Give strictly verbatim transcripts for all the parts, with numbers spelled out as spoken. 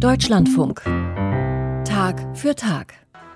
Deutschlandfunk. Tag für Tag.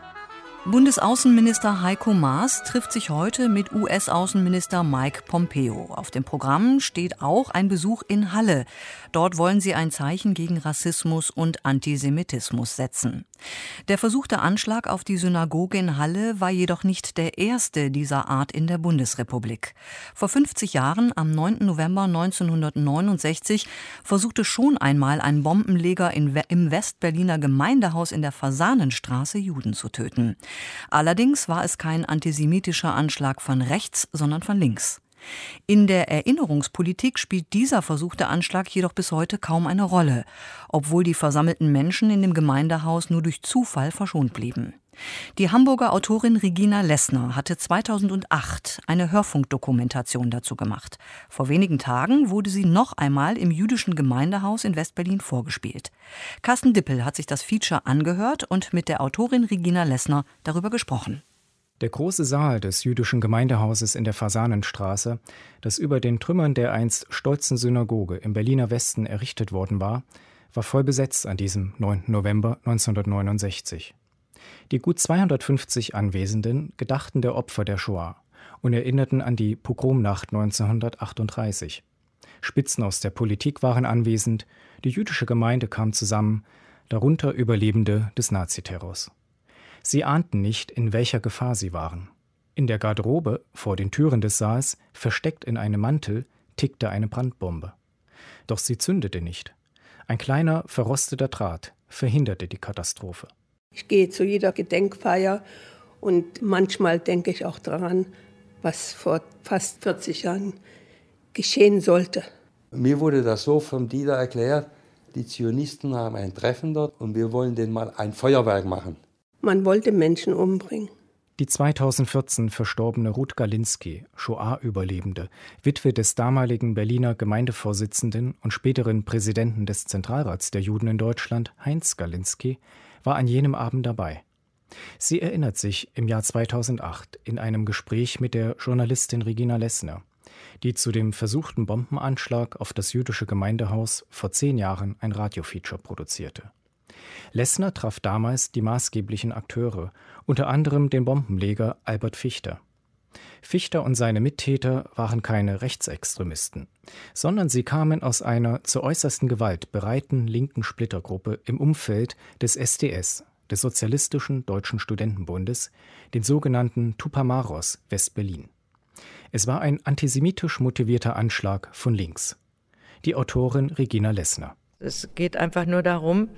Bundesaußenminister Heiko Maas trifft sich heute mit U S-Außenminister Mike Pompeo. Auf dem Programm steht auch ein Besuch in Halle. Dort wollen sie ein Zeichen gegen Rassismus und Antisemitismus setzen. Der versuchte Anschlag auf die Synagoge in Halle war jedoch nicht der erste dieser Art in der Bundesrepublik. Vor fünfzig Jahren, am neunten November neunzehnhundertneunundsechzig, versuchte schon einmal ein Bombenleger in, im Westberliner Gemeindehaus in der Fasanenstraße Juden zu töten. Allerdings war es kein antisemitischer Anschlag von rechts, sondern von links. In der Erinnerungspolitik spielt dieser versuchte Anschlag jedoch bis heute kaum eine Rolle, obwohl die versammelten Menschen in dem Gemeindehaus nur durch Zufall verschont blieben. Die Hamburger Autorin Regina Lessner hatte zweitausendacht eine Hörfunkdokumentation dazu gemacht. Vor wenigen Tagen wurde sie noch einmal im jüdischen Gemeindehaus in Westberlin vorgespielt. Carsten Dippel hat sich das Feature angehört und mit der Autorin Regina Lessner darüber gesprochen. Der große Saal des jüdischen Gemeindehauses in der Fasanenstraße, das über den Trümmern der einst stolzen Synagoge im Berliner Westen errichtet worden war, war voll besetzt an diesem neunten November neunzehnhundertneunundsechzig. Die gut zweihundertfünfzig Anwesenden gedachten der Opfer der Shoah und erinnerten an die Pogromnacht neunzehnhundertachtunddreißig. Spitzen aus der Politik waren anwesend, die jüdische Gemeinde kam zusammen, darunter Überlebende des Naziterrors. Sie ahnten nicht, in welcher Gefahr sie waren. In der Garderobe, vor den Türen des Saals, versteckt in einem Mantel, tickte eine Brandbombe. Doch sie zündete nicht. Ein kleiner, verrosteter Draht verhinderte die Katastrophe. Ich gehe zu jeder Gedenkfeier und manchmal denke ich auch daran, was vor fast vierzig Jahren geschehen sollte. Mir wurde das so vom Dieter erklärt, die Zionisten haben ein Treffen dort und wir wollen denen mal ein Feuerwerk machen. Man wollte Menschen umbringen. Die zweitausendvierzehn verstorbene Ruth Galinski, Shoah-Überlebende, Witwe des damaligen Berliner Gemeindevorsitzenden und späteren Präsidenten des Zentralrats der Juden in Deutschland, Heinz Galinski, war an jenem Abend dabei. Sie erinnert sich im Jahr zweitausendacht in einem Gespräch mit der Journalistin Regina Lessner, die zu dem versuchten Bombenanschlag auf das jüdische Gemeindehaus vor zehn Jahren ein Radiofeature produzierte. Lessner traf damals die maßgeblichen Akteure, unter anderem den Bombenleger Albert Fichter. Fichter und seine Mittäter waren keine Rechtsextremisten, sondern sie kamen aus einer zur äußersten Gewalt bereiten linken Splittergruppe im Umfeld des S D S, des Sozialistischen Deutschen Studentenbundes, den sogenannten Tupamaros West-Berlin. Es war ein antisemitisch motivierter Anschlag von links. Die Autorin Regina Lessner. Es geht einfach nur darum,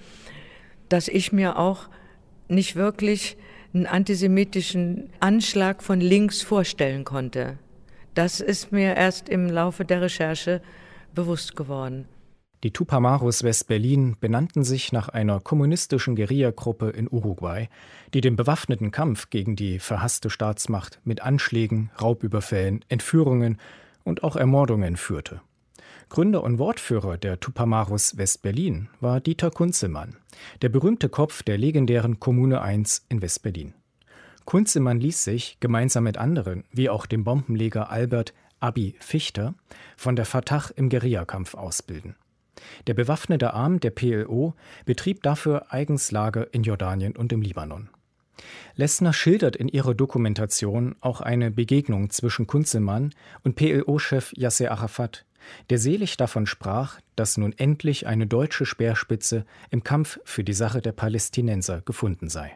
dass ich mir auch nicht wirklich einen antisemitischen Anschlag von links vorstellen konnte. Das ist mir erst im Laufe der Recherche bewusst geworden. Die Tupamaros West-Berlin benannten sich nach einer kommunistischen Guerillagruppe in Uruguay, die den bewaffneten Kampf gegen die verhasste Staatsmacht mit Anschlägen, Raubüberfällen, Entführungen und auch Ermordungen führte. Gründer und Wortführer der Tupamaros West-Berlin war Dieter Kunzelmann, der berühmte Kopf der legendären Kommune eins in West-Berlin. Kunzelmann ließ sich, gemeinsam mit anderen, wie auch dem Bombenleger Albert Abi Fichter, von der Fatah im Guerillakampf ausbilden. Der bewaffnete Arm der P L O betrieb dafür eigens Lager in Jordanien und im Libanon. Lessner schildert in ihrer Dokumentation auch eine Begegnung zwischen Kunzelmann und P L O-Chef Yasser Arafat, der selig davon sprach, dass nun endlich eine deutsche Speerspitze im Kampf für die Sache der Palästinenser gefunden sei.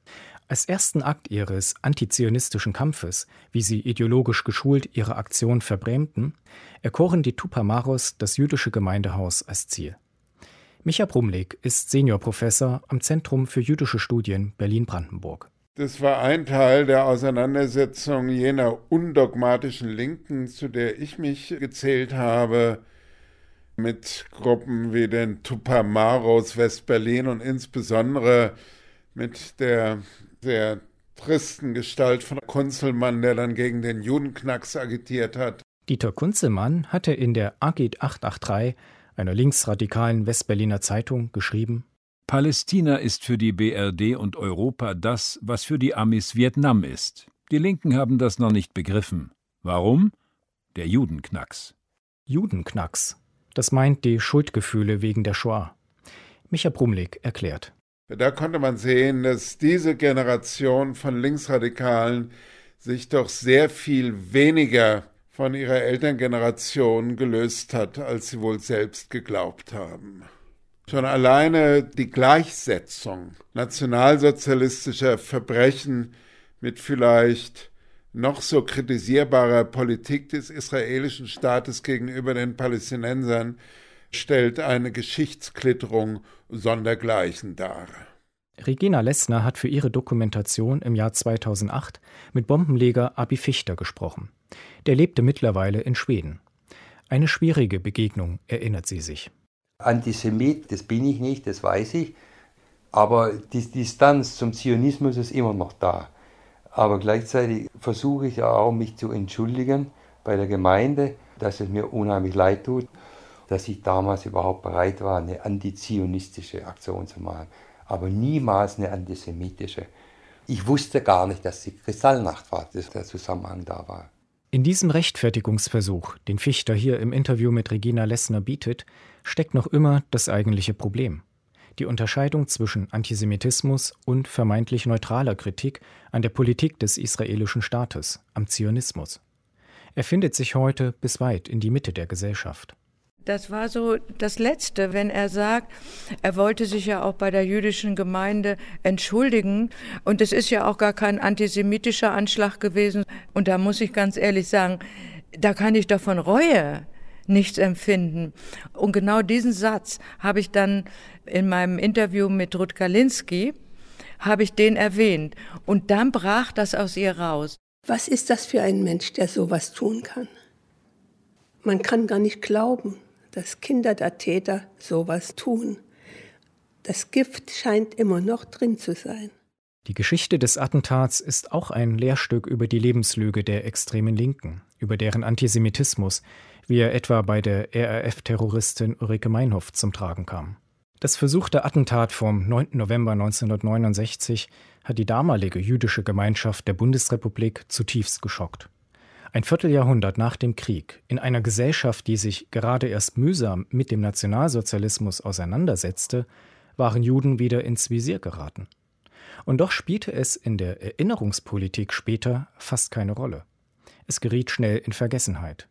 Als ersten Akt ihres antizionistischen Kampfes, wie sie ideologisch geschult ihre Aktion verbrämten, erkoren die Tupamaros das jüdische Gemeindehaus als Ziel. Micha Brumlik ist Seniorprofessor am Zentrum für jüdische Studien Berlin-Brandenburg. Das war ein Teil der Auseinandersetzung jener undogmatischen Linken, zu der ich mich gezählt habe, mit Gruppen wie den Tupamaros West-Berlin und insbesondere mit der sehr tristen Gestalt von Kunzelmann, der dann gegen den Judenknacks agitiert hat. Dieter Kunzelmann hatte in der Agit achthundertdreiundachtzig, einer linksradikalen Westberliner Zeitung, geschrieben: Palästina ist für die B R D und Europa das, was für die Amis Vietnam ist. Die Linken haben das noch nicht begriffen. Warum? Der Judenknacks. Judenknacks. Das meint die Schuldgefühle wegen der Shoah. Micha Brumlik erklärt. Da konnte man sehen, dass diese Generation von Linksradikalen sich doch sehr viel weniger von ihrer Elterngeneration gelöst hat, als sie wohl selbst geglaubt haben. Schon alleine die Gleichsetzung nationalsozialistischer Verbrechen mit vielleicht noch so kritisierbarer Politik des israelischen Staates gegenüber den Palästinensern stellt eine Geschichtsklitterung sondergleichen dar. Regina Lessner hat für ihre Dokumentation im Jahr zweitausendacht mit Bombenleger Abi Fichter gesprochen. Der lebte mittlerweile in Schweden. Eine schwierige Begegnung, erinnert sie sich. Antisemit, das bin ich nicht, das weiß ich. Aber die Distanz zum Zionismus ist immer noch da. Aber gleichzeitig versuche ich auch, mich zu entschuldigen bei der Gemeinde, dass es mir unheimlich leid tut, dass ich damals überhaupt bereit war, eine antizionistische Aktion zu machen. Aber niemals eine antisemitische. Ich wusste gar nicht, dass die Kristallnacht war, dass der Zusammenhang da war. In diesem Rechtfertigungsversuch, den Fichter hier im Interview mit Regina Lessner bietet, steckt noch immer das eigentliche Problem. Die Unterscheidung zwischen Antisemitismus und vermeintlich neutraler Kritik an der Politik des israelischen Staates, am Zionismus. Er findet sich heute bis weit in die Mitte der Gesellschaft. Das war so das Letzte, wenn er sagt, er wollte sich ja auch bei der jüdischen Gemeinde entschuldigen. Und es ist ja auch gar kein antisemitischer Anschlag gewesen. Und da muss ich ganz ehrlich sagen, da kann ich doch von Reue nichts empfinden. Und genau diesen Satz habe ich dann in meinem Interview mit Ruth Kalinski, habe ich den erwähnt. Und dann brach das aus ihr raus. Was ist das für ein Mensch, der sowas tun kann? Man kann gar nicht glauben, dass Kinder der Täter sowas tun. Das Gift scheint immer noch drin zu sein. Die Geschichte des Attentats ist auch ein Lehrstück über die Lebenslüge der extremen Linken, über deren Antisemitismus, wie er etwa bei der R A F-Terroristin Ulrike Meinhof zum Tragen kam. Das versuchte Attentat vom neunten November neunzehnhundertneunundsechzig hat die damalige jüdische Gemeinschaft der Bundesrepublik zutiefst geschockt. Ein Vierteljahrhundert nach dem Krieg, in einer Gesellschaft, die sich gerade erst mühsam mit dem Nationalsozialismus auseinandersetzte, waren Juden wieder ins Visier geraten. Und doch spielte es in der Erinnerungspolitik später fast keine Rolle. Es geriet schnell in Vergessenheit.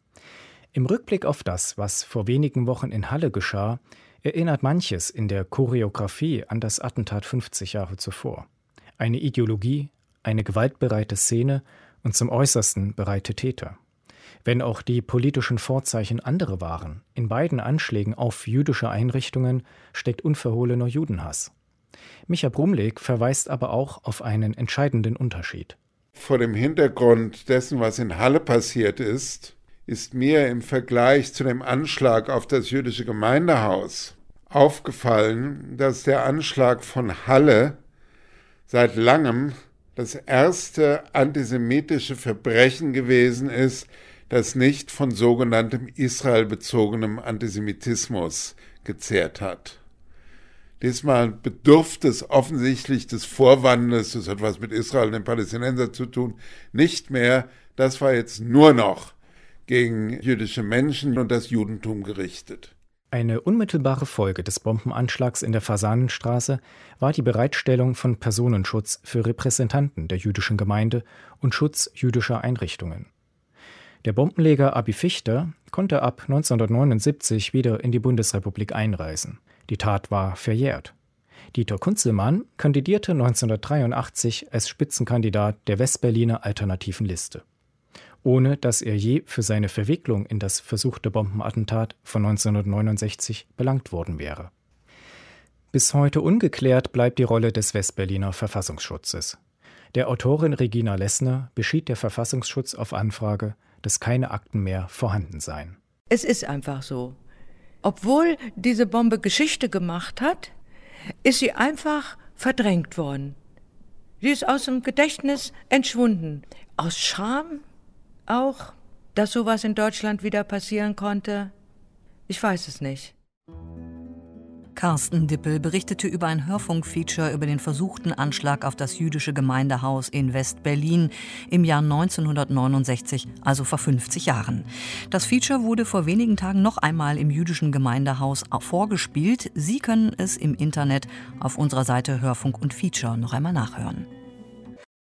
Im Rückblick auf das, was vor wenigen Wochen in Halle geschah, erinnert manches in der Choreografie an das Attentat fünfzig Jahre zuvor. Eine Ideologie, eine gewaltbereite Szene und zum Äußersten bereite Täter. Wenn auch die politischen Vorzeichen andere waren, in beiden Anschlägen auf jüdische Einrichtungen steckt unverhohlener Judenhass. Micha Brumlik verweist aber auch auf einen entscheidenden Unterschied. Vor dem Hintergrund dessen, was in Halle passiert ist, ist mir im Vergleich zu dem Anschlag auf das jüdische Gemeindehaus aufgefallen, dass der Anschlag von Halle seit langem das erste antisemitische Verbrechen gewesen ist, das nicht von sogenanntem israelbezogenem Antisemitismus gezehrt hat. Diesmal bedurfte es offensichtlich des Vorwandes, das hat was mit Israel und den Palästinensern zu tun, nicht mehr. Das war jetzt nur noch gegen jüdische Menschen und das Judentum gerichtet. Eine unmittelbare Folge des Bombenanschlags in der Fasanenstraße war die Bereitstellung von Personenschutz für Repräsentanten der jüdischen Gemeinde und Schutz jüdischer Einrichtungen. Der Bombenleger Abi Fichter konnte ab neunzehnhundertneunundsiebzig wieder in die Bundesrepublik einreisen. Die Tat war verjährt. Dieter Kunzelmann kandidierte neunzehnhundertdreiundachtzig als Spitzenkandidat der Westberliner Alternativen Liste, ohne dass er je für seine Verwicklung in das versuchte Bombenattentat von neunzehnhundertneunundsechzig belangt worden wäre. Bis heute ungeklärt bleibt die Rolle des Westberliner Verfassungsschutzes. Der Autorin Regina Lessner beschied der Verfassungsschutz auf Anfrage, dass keine Akten mehr vorhanden seien. Es ist einfach so. Obwohl diese Bombe Geschichte gemacht hat, ist sie einfach verdrängt worden. Sie ist aus dem Gedächtnis entschwunden. Aus Scham auch, dass sowas in Deutschland wieder passieren konnte? Ich weiß es nicht. Carsten Dippel berichtete über ein Hörfunkfeature über den versuchten Anschlag auf das jüdische Gemeindehaus in West-Berlin im Jahr neunzehnhundertneunundsechzig, also vor fünfzig Jahren. Das Feature wurde vor wenigen Tagen noch einmal im jüdischen Gemeindehaus vorgespielt. Sie können es im Internet auf unserer Seite Hörfunk und Feature noch einmal nachhören.